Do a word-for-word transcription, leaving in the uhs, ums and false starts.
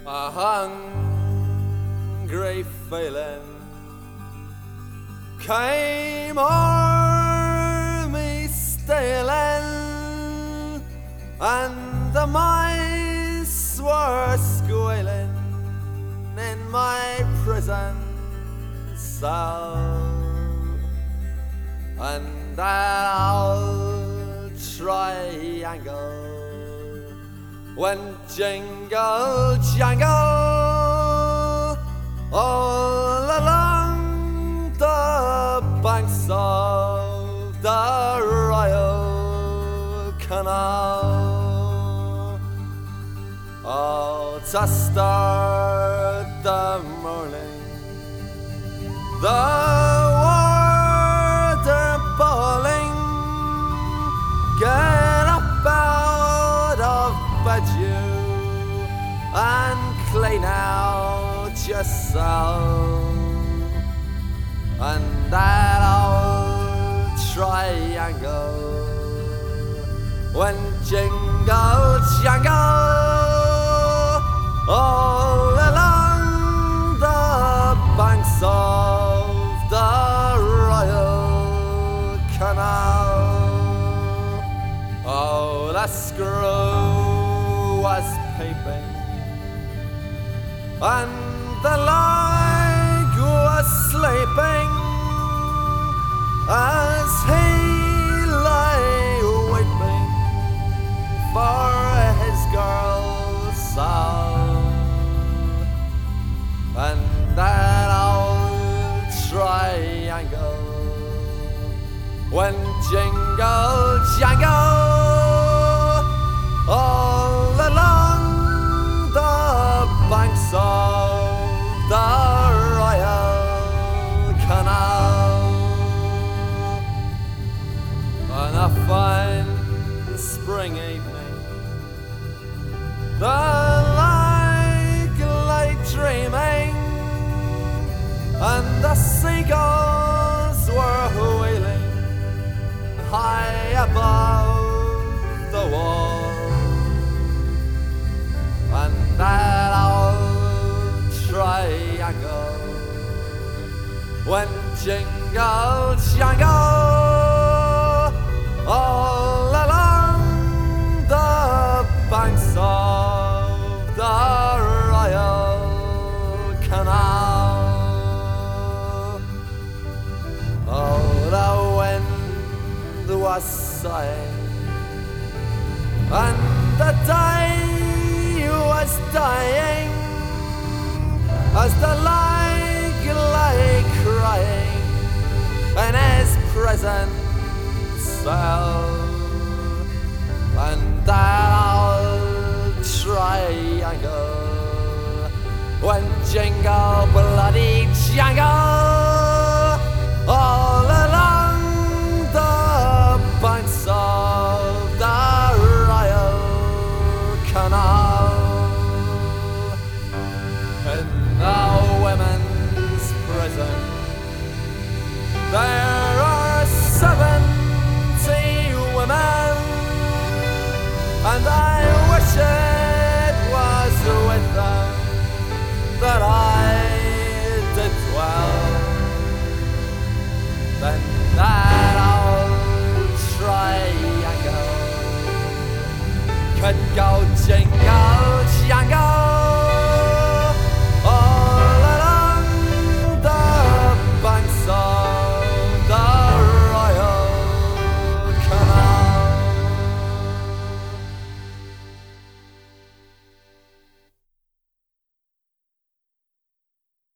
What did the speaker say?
A hungry feeling came o'er me stealing, and the mice were squealing in my prison cell. And that old triangle went jingle jangle all along the banks of the Royal Canal. Oh, to start the morning, the water bawling, get up out of bed you and clean out yourself. And that old triangle went jingle jangle all along the banks of the Royal Canal. Oh, the screw was peeping, and the lag was sleeping as he lay weeping for his girl's soul. And that old triangle went jingle jangle all along the banks of the Royal Canal. On a fine spring evening, the lake lay dreaming, and the seagulls were wheeling high above the wall. And that old triangle went jingle jangle all along the banks of the Royal Canal. Oh, the wind was sighing, and the day was dying, as the lake lay crying in his prison cell. And that old triangle went jingle bloody jangle all along the banks of the Royal Canal. In the women's prison there are seventy women, and I wish it was with them that I did dwell. Then that old triangle could go jingle jangle